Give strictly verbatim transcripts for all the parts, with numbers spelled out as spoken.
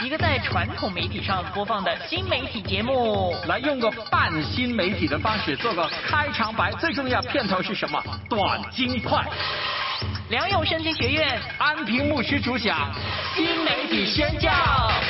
一个在传统媒体上播放的新媒体节目， 来用个半新媒体的方式做个开场白，最重要片头是什么？短金快。 良友圣经学院安平牧师主讲新媒体宣教。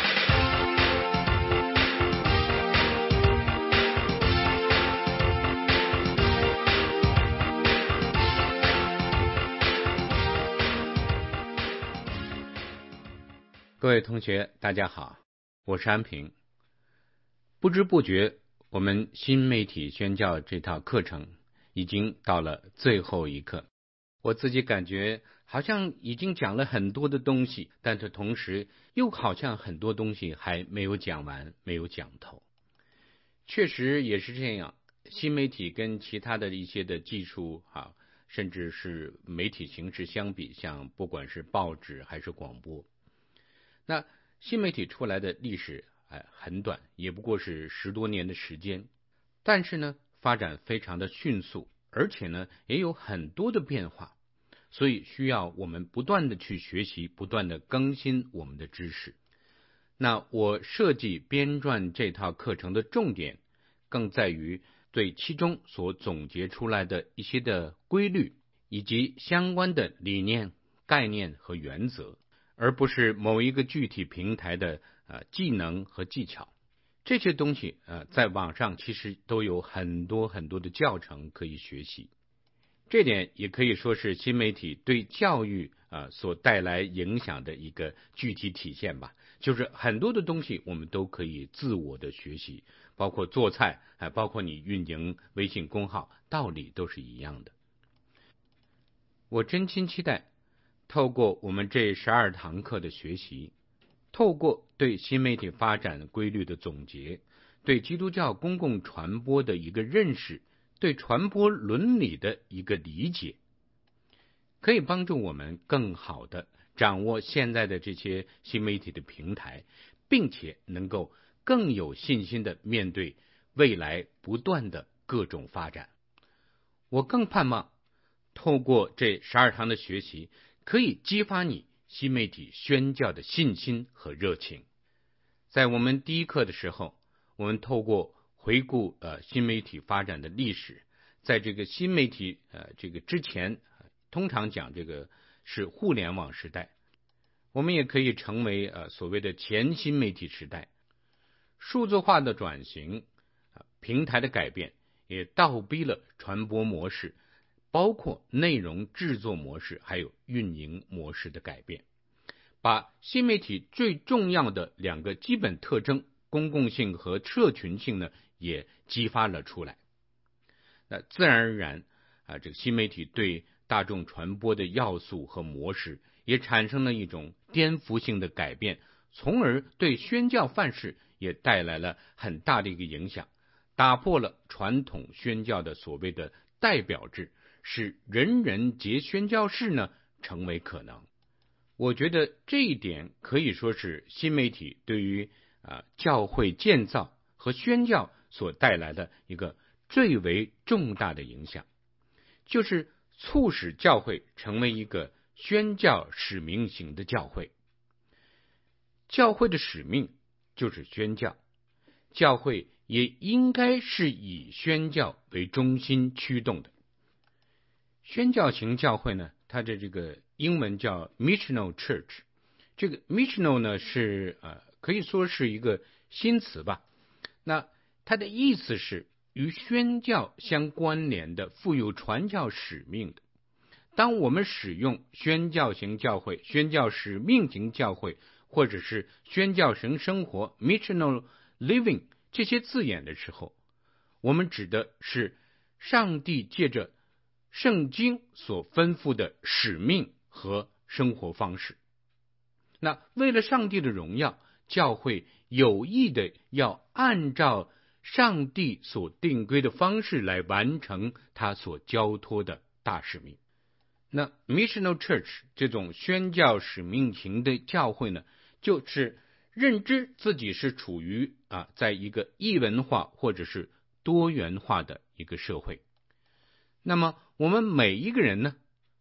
各位同学大家好，我是安平。不知不觉我们新媒体宣教这套课程已经到了最后一课，我自己感觉好像已经讲了很多的东西，但是同时又好像很多东西还没有讲完，没有讲透。确实也是这样，新媒体跟其他的一些的技术啊，甚至是媒体形式相比，像不管是报纸还是广播，那新媒体出来的历史哎很短，也不过是十多年的时间，但是呢发展非常的迅速，而且呢也有很多的变化，所以需要我们不断的去学习，不断的更新我们的知识。那我设计编撰这套课程的重点，更在于对其中所总结出来的一些的规律，以及相关的理念、概念和原则，而不是某一个具体平台的呃技能和技巧。这些东西呃在网上其实都有很多很多的教程可以学习。这点也可以说是新媒体对教育呃所带来影响的一个具体体现吧。就是很多的东西我们都可以自我的学习，包括做菜，还包括你运营微信公号，道理都是一样的。我真心期待透过我们这十二堂课的学习，透过对新媒体发展规律的总结，对基督教公共传播的一个认识，对传播伦理的一个理解，可以帮助我们更好的掌握现在的这些新媒体的平台，并且能够更有信心的面对未来不断的各种发展。我更盼望透过这十二堂的学习，可以激发你新媒体宣教的信心和热情。在我们第一课的时候，我们透过回顾呃新媒体发展的历史，在这个新媒体呃这个之前，通常讲这个是互联网时代，我们也可以成为呃所谓的前新媒体时代。数字化的转型，呃、平台的改变，也倒逼了传播模式，包括内容制作模式还有运营模式的改变，把新媒体最重要的两个基本特征，公共性和社群性呢，也激发了出来。那自然而然啊，这个新媒体对大众传播的要素和模式也产生了一种颠覆性的改变，从而对宣教范式也带来了很大的一个影响，打破了传统宣教的所谓的代表制，使人人皆宣教士呢成为可能。我觉得这一点可以说是新媒体对于啊教会建造和宣教所带来的一个最为重大的影响，就是促使教会成为一个宣教使命型的教会。教会的使命就是宣教，教会也应该是以宣教为中心驱动的。宣教型教会呢，它的这个英文叫 missional church， 这个 missional 呢是呃可以说是一个新词吧。那它的意思是与宣教相关联的、富有传教使命的。当我们使用宣教型教会、宣教使命型教会，或者是宣教型生活 missional living 这些字眼的时候，我们指的是上帝借着圣经所吩咐的使命和生活方式。那为了上帝的荣耀，教会有意的要按照上帝所定规的方式来完成他所交托的大使命。那 missional church 这种宣教使命型的教会呢，就是认知自己是处于啊，在一个异文化或者是多元化的一个社会。那么我们每一个人呢，啊，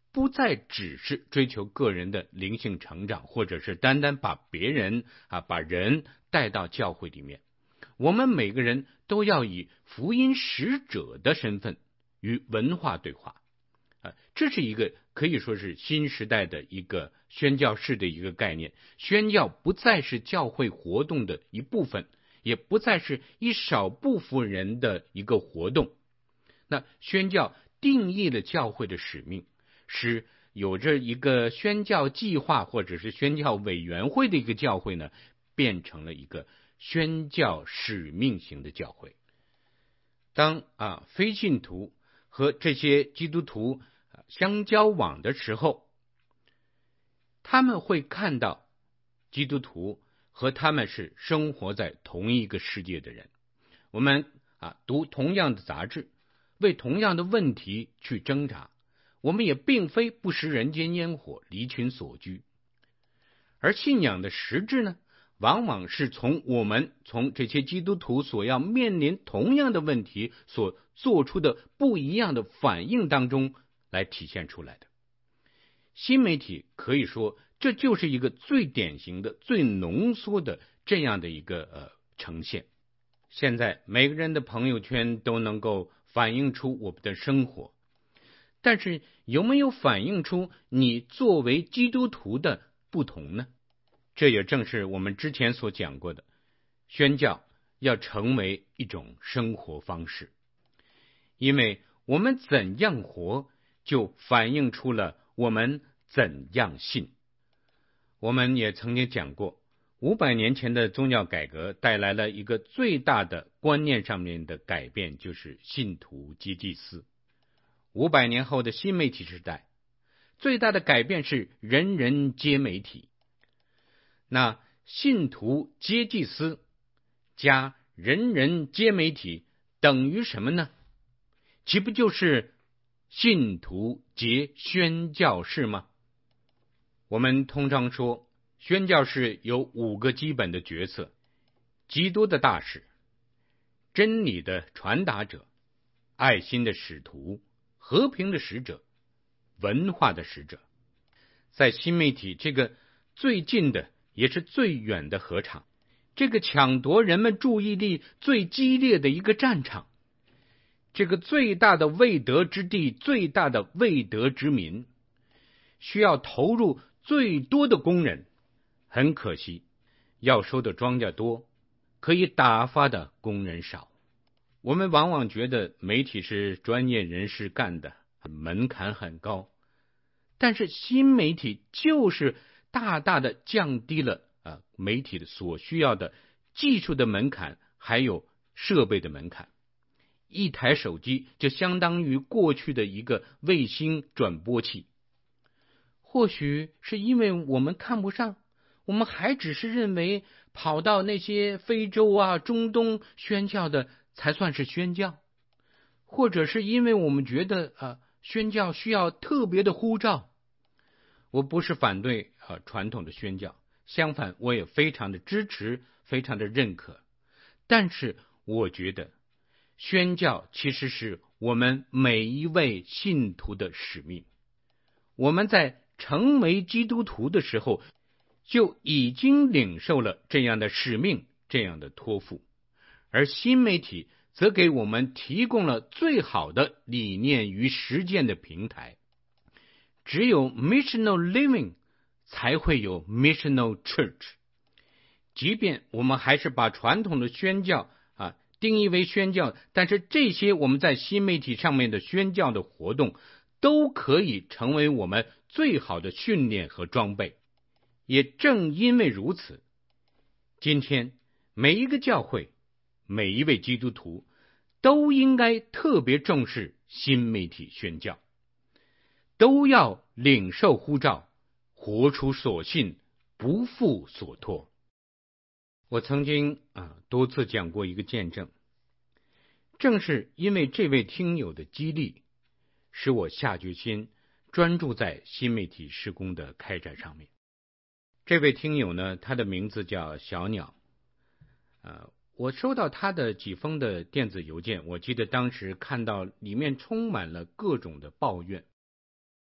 不再只是追求个人的灵性成长，或者是单单把别人啊把人带到教会里面。我们每个人都要以福音使者的身份与文化对话。啊，这是一个可以说是新时代的一个宣教士的一个概念。宣教不再是教会活动的一部分，也不再是一少部分人的一个活动。那宣教定义了教会的使命，使有着一个宣教计划或者是宣教委员会的一个教会呢，变成了一个宣教使命型的教会。当啊非信徒和这些基督徒相交往的时候，他们会看到基督徒和他们是生活在同一个世界的人。我们啊读同样的杂志，为同样的问题去挣扎，我们也并非不食人间烟火，离群索居。而信仰的实质呢，往往是从我们从这些基督徒所要面临同样的问题所做出的不一样的反应当中来体现出来的。新媒体可以说这就是一个最典型的、最浓缩的这样的一个呃呈现。现在每个人的朋友圈都能够反映出我们的生活，但是有没有反映出你作为基督徒的不同呢？这也正是我们之前所讲过的，宣教要成为一种生活方式，因为我们怎样活，就反映出了我们怎样信。我们也曾经讲过，五百年前的宗教改革带来了一个最大的观念上面的改变，就是信徒皆祭司。五百年后的新媒体时代，最大的改变是人人皆媒体。那信徒皆祭司加人人皆媒体等于什么呢？岂不就是信徒皆宣教士吗？我们通常说，宣教士有五个基本的角色：基督的大使、真理的传达者、爱心的使徒、和平的使者、文化的使者。在新媒体这个最近的也是最远的合场，这个抢夺人们注意力最激烈的一个战场，这个最大的未得之地，最大的未得之民，需要投入最多的工人。很可惜，要收的庄稼多，可以打发的工人少。我们往往觉得媒体是专业人士干的，门槛很高，但是新媒体就是大大的降低了啊媒体的所需要的技术的门槛，还有设备的门槛。一台手机就相当于过去的一个卫星转播器。或许是因为我们看不上，我们还只是认为跑到那些非洲啊、中东宣教的才算是宣教，或者是因为我们觉得啊宣教需要特别的呼召。我不是反对啊传统的宣教，相反，我也非常的支持，非常的认可。但是我觉得宣教其实是我们每一位信徒的使命。我们在成为基督徒的时候，就已经领受了这样的使命，这样的托付。而新媒体则给我们提供了最好的理念与实践的平台。只有 missional living 才会有 missional church。 即便我们还是把传统的宣教啊定义为宣教，但是这些我们在新媒体上面的宣教的活动都可以成为我们最好的训练和装备。也正因为如此，今天每一个教会，每一位基督徒都应该特别重视新媒体宣教，都要领受呼召，活出所信，不负所托。我曾经啊多次讲过一个见证，正是因为这位听友的激励，使我下决心专注在新媒体事工的开展上面。这位听友呢，他的名字叫小鸟。呃，我收到他的几封的电子邮件，我记得当时看到里面充满了各种的抱怨。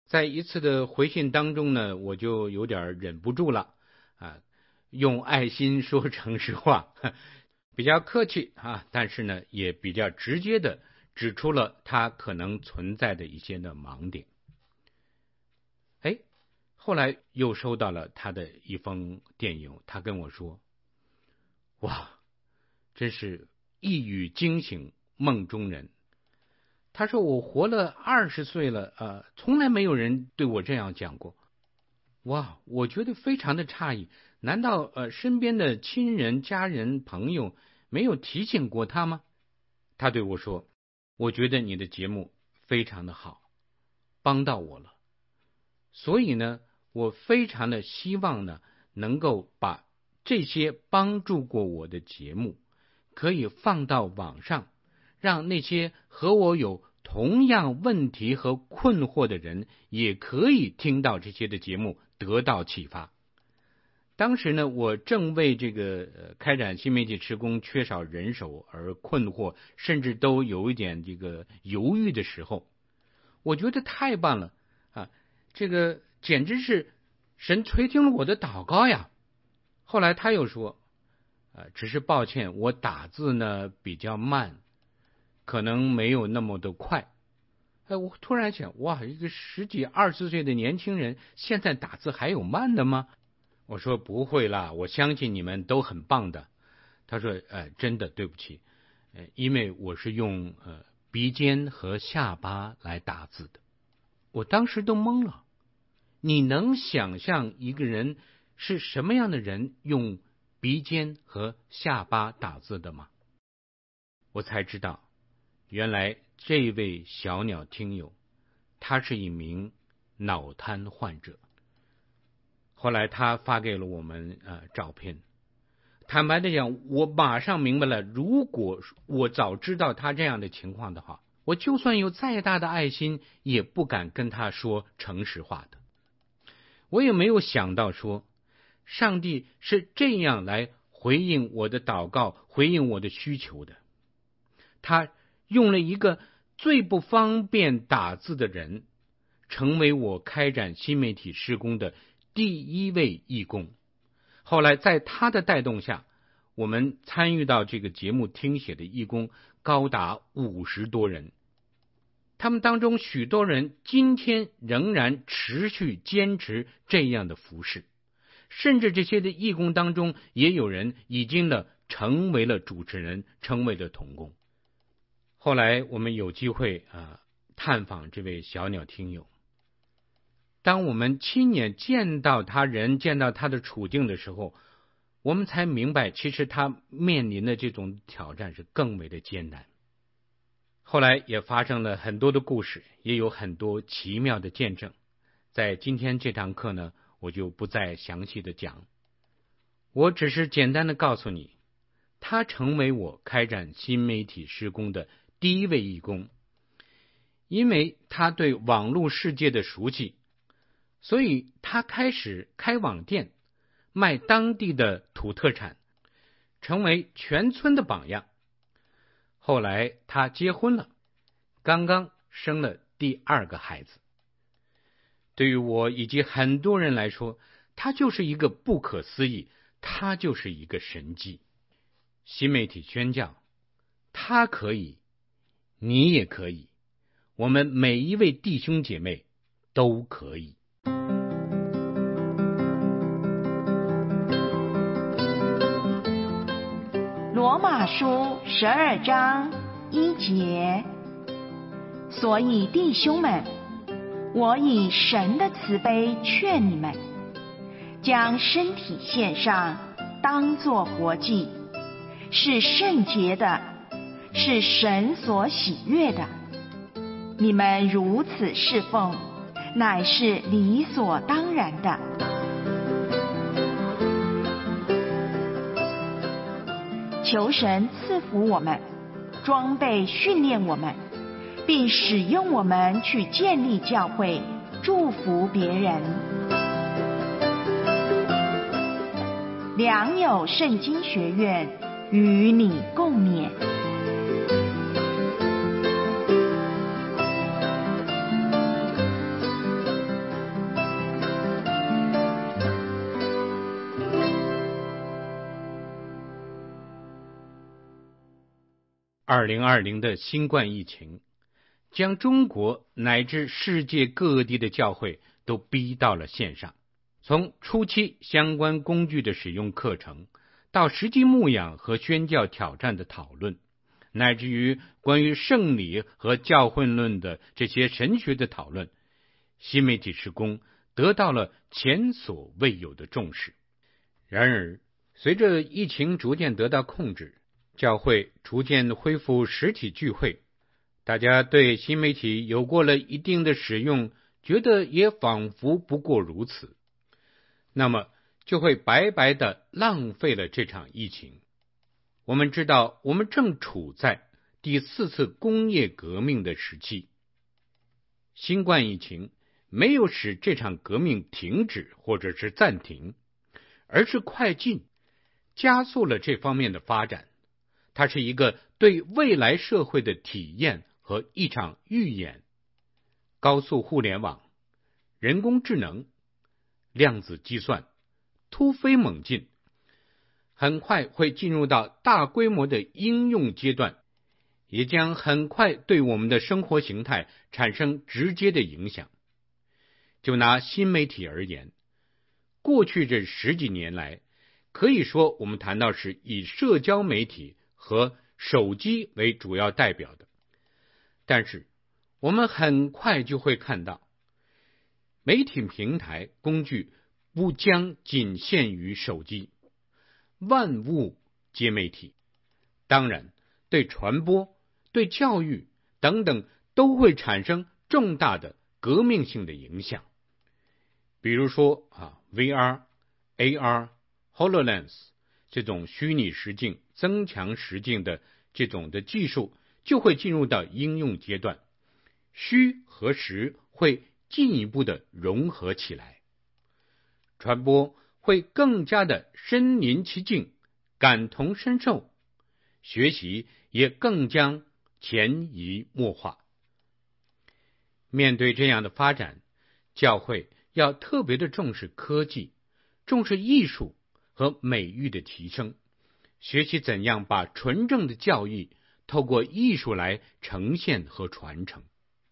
在一次的回信当中呢，我就有点忍不住了啊，用爱心说诚实话，比较客气啊，但是呢也比较直接的指出了他可能存在的一些的盲点。哎，后来又收到了他的一封电邮，他跟我说，哇，真是一语惊醒梦中人。他说我活了二十岁了，呃，从来没有人对我这样讲过。哇，我觉得非常的诧异，难道呃身边的亲人、家人、朋友没有提醒过他吗？他对我说，我觉得你的节目非常的好，帮到我了。所以呢，我非常的希望呢，能够把这些帮助过我的节目可以放到网上，让那些和我有同样问题和困惑的人也可以听到这些的节目，得到启发。当时呢，我正为这个、呃、开展新媒体施工缺少人手而困惑，甚至都有一点这个犹豫的时候，我觉得太棒了啊！这个简直是神垂听了我的祷告呀。后来他又说，呃，只是抱歉，我打字呢比较慢，可能没有那么的快。哎，我突然想，哇，一个十几二十岁的年轻人，现在打字还有慢的吗？我说不会啦，我相信你们都很棒的。他说，呃，真的对不起，呃，因为我是用呃鼻尖和下巴来打字的。我当时都懵了。你能想象一个人是什么样的人用鼻尖和下巴打字的吗？我才知道，原来这位小鸟听友，他是一名脑瘫患者。后来他发给了我们呃照片。坦白的讲，我马上明白了，如果我早知道他这样的情况的话，我就算有再大的爱心，也不敢跟他说诚实话的。我也没有想到说，上帝是这样来回应我的祷告，回应我的需求的。他用了一个最不方便打字的人，成为我开展新媒体施工的第一位义工。后来在他的带动下，我们参与到这个节目听写的义工高达五十多人。他们当中许多人今天仍然持续坚持这样的服事，甚至这些的义工当中也有人已经了成为了主持人，成为了同工。后来我们有机会啊、呃、探访这位小鸟听友，当我们亲眼见到他人，见到他的处境的时候，我们才明白，其实他面临的这种挑战是更为的艰难。后来也发生了很多的故事，也有很多奇妙的见证。在今天这堂课呢，我就不再详细的讲，我只是简单的告诉你，他成为我开展新媒体施工的第一位义工。因为他对网络世界的熟悉，所以他开始开网店，卖当地的土特产，成为全村的榜样。后来他结婚了，刚刚生了第二个孩子。对于我以及很多人来说，他就是一个不可思议，他就是一个神迹。新媒体宣教，他可以，你也可以，我们每一位弟兄姐妹都可以。 罗马书十二章一节，所以弟兄们，我以神的慈悲劝你们，将身体献上，当作活祭，是圣洁的，是神所喜悦的。你们如此侍奉，乃是理所当然的。求神赐福我们，装备训练我们，并使用我们去建立教会，祝福别人。良友圣经学院与你共勉。 二零二零的新冠疫情将中国乃至世界各地的教会都逼到了线上。从初期相关工具的使用课程，到实际牧养和宣教挑战的讨论，乃至于关于圣礼和教会论的这些神学的讨论，新媒体事工得到了前所未有的重视。然而，随着疫情逐渐得到控制，教会逐渐恢复实体聚会，大家对新媒体有过了一定的使用，觉得也仿佛不过如此，那么就会白白的浪费了这场疫情。我们知道，我们正处在第四次工业革命的时期，新冠疫情没有使这场革命停止或者是暂停，而是快进，加速了这方面的发展。它是一个对未来社会的体验和一场预演。高速互联网、人工智能、量子计算突飞猛进，很快会进入到大规模的应用阶段，也将很快对我们的生活形态产生直接的影响。就拿新媒体而言，过去这十几年来，可以说我们谈到是以社交媒体和手机为主要代表的，但是我们很快就会看到，媒体平台工具不将仅限于手机，万物皆媒体。当然，对传播、对教育等等都会产生重大的革命性的影响。比如说啊 V R、A R、HoloLens 这种虚拟实境、增强实境的这种的技术就会进入到应用阶段，虚和实会进一步的融合起来，传播会更加的身临其境、感同身受，学习也更将潜移默化。面对这样的发展，教会要特别的重视科技，重视艺术和美育的提升，学习怎样把纯正的教义透过艺术来呈现和传承。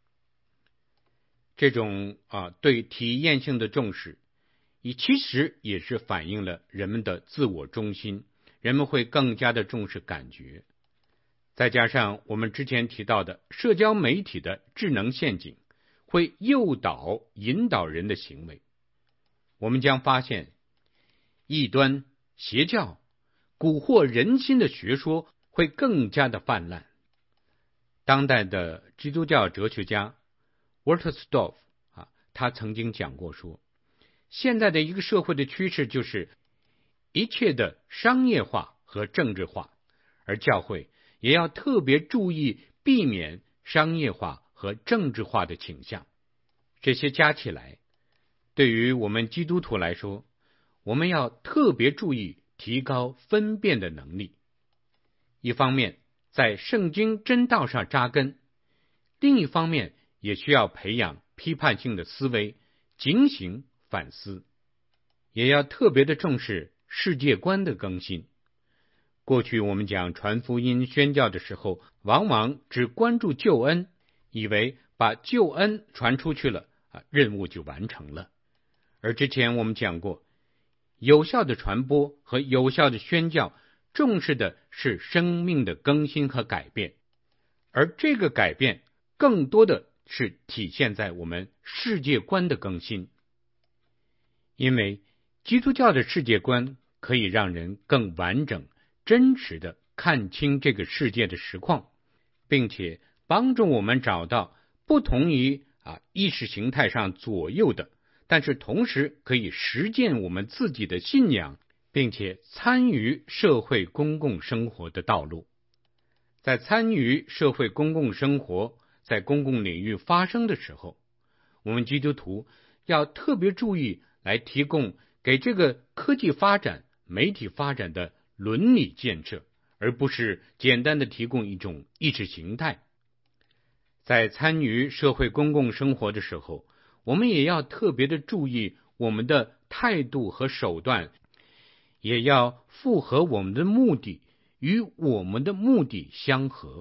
这种啊对体验性的重视，也其实也是反映了人们的自我中心，人们会更加的重视感觉。再加上我们之前提到的社交媒体的智能陷阱，会诱导引导人的行为。我们将发现，异端、邪教、蛊惑人心的学说会更加的泛滥。当代的基督教哲学家 Wolterstorff 啊，他曾经讲过说，现在的一个社会的趋势就是一切的商业化和政治化，而教会也要特别注意避免商业化和政治化的倾向。这些加起来，对于我们基督徒来说，我们要特别注意提高分辨的能力。一方面在圣经真道上扎根，另一方面也需要培养批判性的思维，警醒反思，也要特别的重视世界观的更新。过去我们讲传福音宣教的时候，往往只关注救恩，以为把救恩传出去了，啊，任务就完成了。而之前我们讲过，有效的传播和有效的宣教重视的是生命的更新和改变，而这个改变更多的是体现在我们世界观的更新。因为基督教的世界观可以让人更完整、真实的看清这个世界的实况，并且帮助我们找到不同于啊意识形态上左右的，但是同时可以实践我们自己的信仰，并且参与社会公共生活的道路。在参与社会公共生活，在公共领域发生的时候，我们基督徒要特别注意来提供给这个科技发展、媒体发展的伦理建设，而不是简单的提供一种意识形态。在参与社会公共生活的时候，我们也要特别的注意我们的态度和手段，也要符合我们的目的，与我们的目的相合。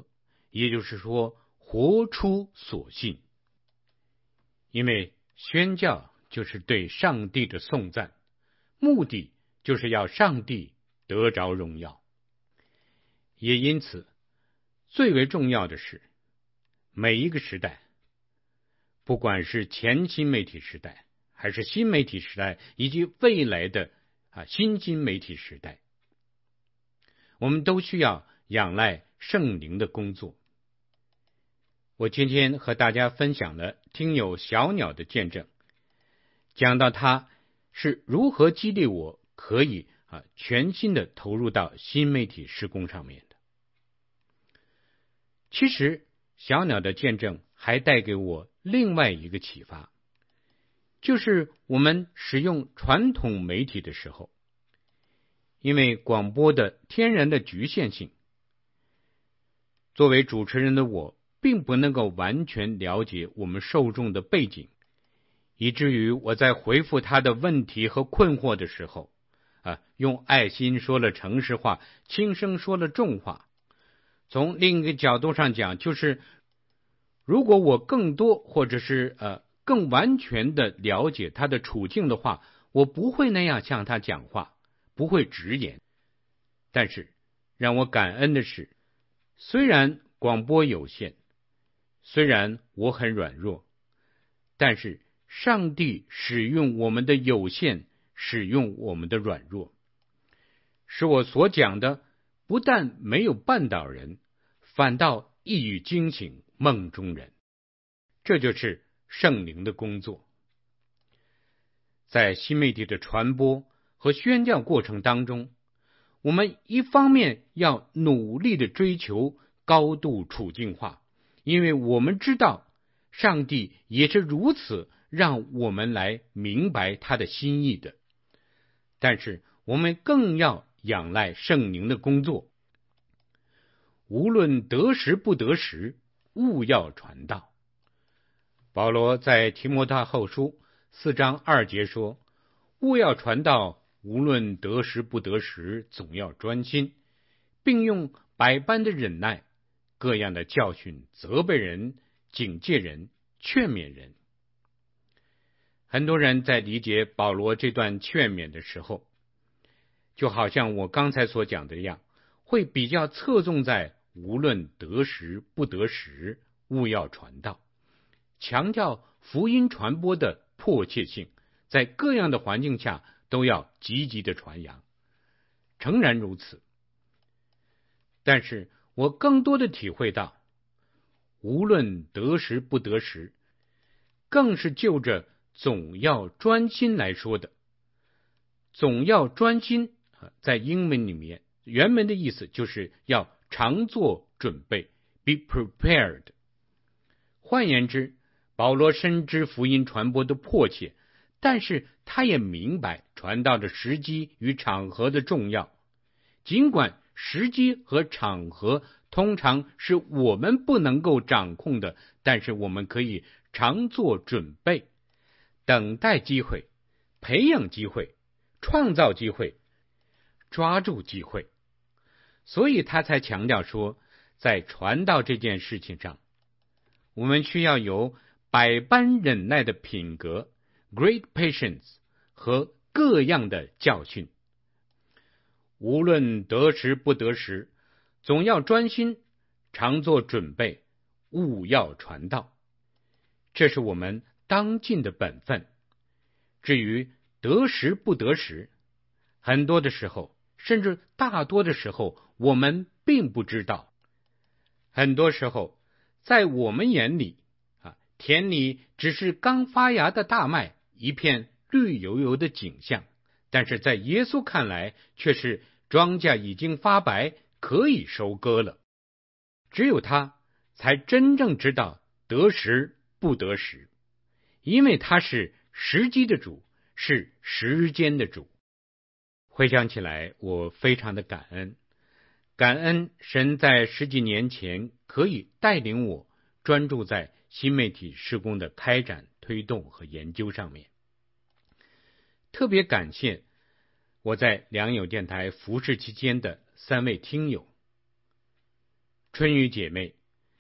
也就是说，活出所信。因为宣教就是对上帝的颂赞，目的就是要上帝得着荣耀。也因此，最为重要的是，每一个时代，不管是前新媒体时代，还是新媒体时代，以及未来的啊新兴媒体时代，我们都需要仰赖圣灵的工作。我今天和大家分享了听友小鸟的见证，讲到他是如何激励我可以啊全心的投入到新媒体事工上面的。其实小鸟的见证还带给我另外一个启发，就是我们使用传统媒体的时候，因为广播的天然的局限性，作为主持人的我并不能够完全了解我们受众的背景，以至于我在回复他的问题和困惑的时候，啊，用爱心说了诚实话，轻声说了重话。从另一个角度上讲，就是如果我更多或者是呃更完全的了解他的处境的话，我不会那样向他讲话，不会直言。但是让我感恩的是，虽然广播有限，虽然我很软弱，但是上帝使用我们的有限，使用我们的软弱，使我所讲的不但没有绊倒人，反倒一语惊醒梦中人。这就是圣灵的工作。在新媒体的传播和宣教过程当中，我们一方面要努力的追求高度处境化，因为我们知道上帝也是如此让我们来明白他的心意的。但是我们更要仰赖圣灵的工作，无论得时不得时，务要传道。保罗在提摩太后书四章二节说，务要传道，无论得时不得时，总要专心，并用百般的忍耐，各样的教训，责备人，警戒人，劝勉人。很多人在理解保罗这段劝勉的时候，就好像我刚才所讲的一样，会比较侧重在无论得时不得时，务要传道，强调福音传播的迫切性，在各样的环境下都要积极的传扬。诚然如此，但是我更多的体会到，无论得时不得时，更是就着总要专心来说的。总要专心，在英文里面原文的意思就是要常做准备 be prepared。 换言之，保罗深知福音传播的迫切，但是他也明白传道的时机与场合的重要。尽管时机和场合通常是我们不能够掌控的，但是我们可以常做准备，等待机会，培养机会，创造机会，抓住机会。所以他才强调说，在传道这件事情上，我们需要有百般忍耐的品格 great patience 和各样的教训。无论得时不得时，总要专心，常做准备，务要传道。这是我们当尽的本分。至于得时不得时，很多的时候，甚至大多的时候，我们并不知道。很多时候，在我们眼里啊，田里只是刚发芽的大麦，一片绿油油的景象，但是在耶稣看来，却是庄稼已经发白，可以收割了。只有他才真正知道得时不得时，因为他是时机的主，是时间的主。回想起来，我非常的感恩，感恩神在十几年前可以带领我专注在新媒体事工的开展、推动和研究上面。特别感谢我在良友电台服侍期间的三位听友：春雨姐妹、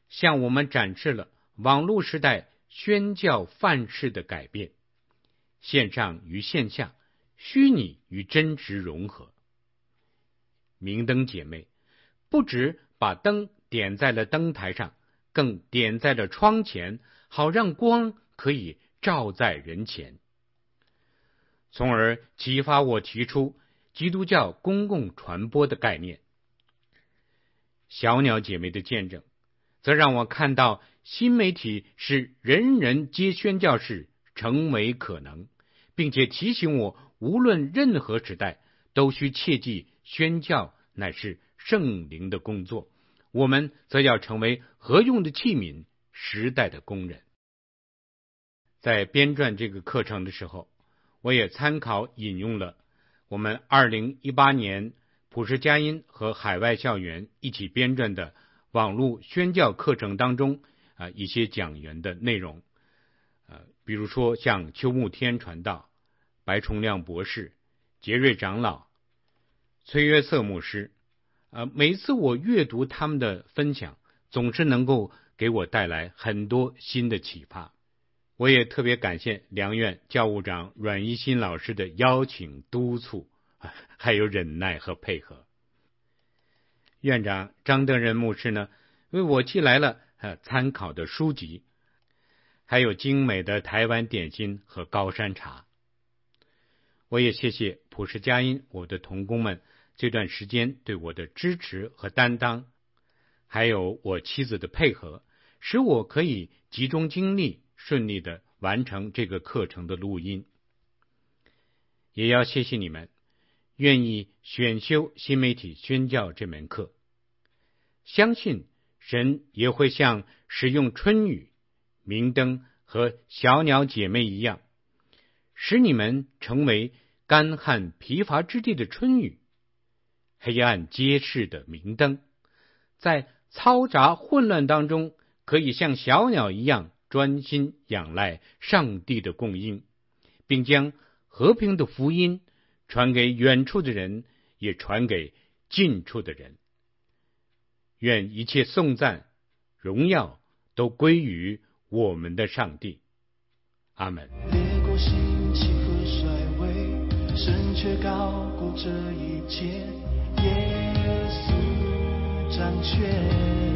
向我们展示了网络时代宣教范式的改变，线上与线下，虚拟与真实融合。明灯姐妹不只把灯点在了灯台上，更点在了窗前，好让光可以照在人前，从而启发我提出基督教公共传播的概念。小鸟姐妹的见证则让我看到新媒体是人人皆宣教士成为可能，并且提醒我无论任何时代都需切记宣教乃是圣灵的工作，我们则要成为合用的器皿，时代的工人。在编撰这个课程的时候，我也参考引用了我们二零一八年普世佳音和海外校园一起编撰的网络宣教课程当中啊、呃、一些讲员的内容，呃，比如说像邱慕天传道、白崇亮博士、杰瑞长老、崔约瑟牧师，呃，每次我阅读他们的分享，总是能够给我带来很多新的启发。我也特别感谢良院教务长阮一新老师的邀请、督促，还有忍耐和配合。院长张德仁牧师呢，为我寄来了呃参考的书籍，还有精美的台湾点心和高山茶。我也谢谢普世佳音我的同工们这段时间对我的支持和担当，还有我妻子的配合，使我可以集中精力顺利的完成这个课程的录音。也要谢谢你们愿意选修新媒体宣教这门课，相信神也会像使用春雨、明灯和小鸟姐妹一样，使你们成为干旱疲乏之地的春雨，黑暗揭示的明灯，在嘈杂混乱当中，可以像小鸟一样专心仰赖上帝的供应，并将和平的福音传给远处的人，也传给近处的人。愿一切颂赞、荣耀都归于我们的上帝。阿们。 列国兴起和衰微，神却高过这一切，耶稣掌权。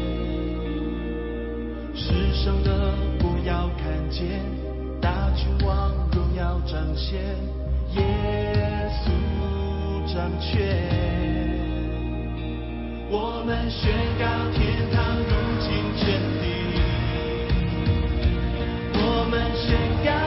世上的不要看见，大君王荣耀彰显，耶稣掌权。我们宣告天堂如今真理，我们宣告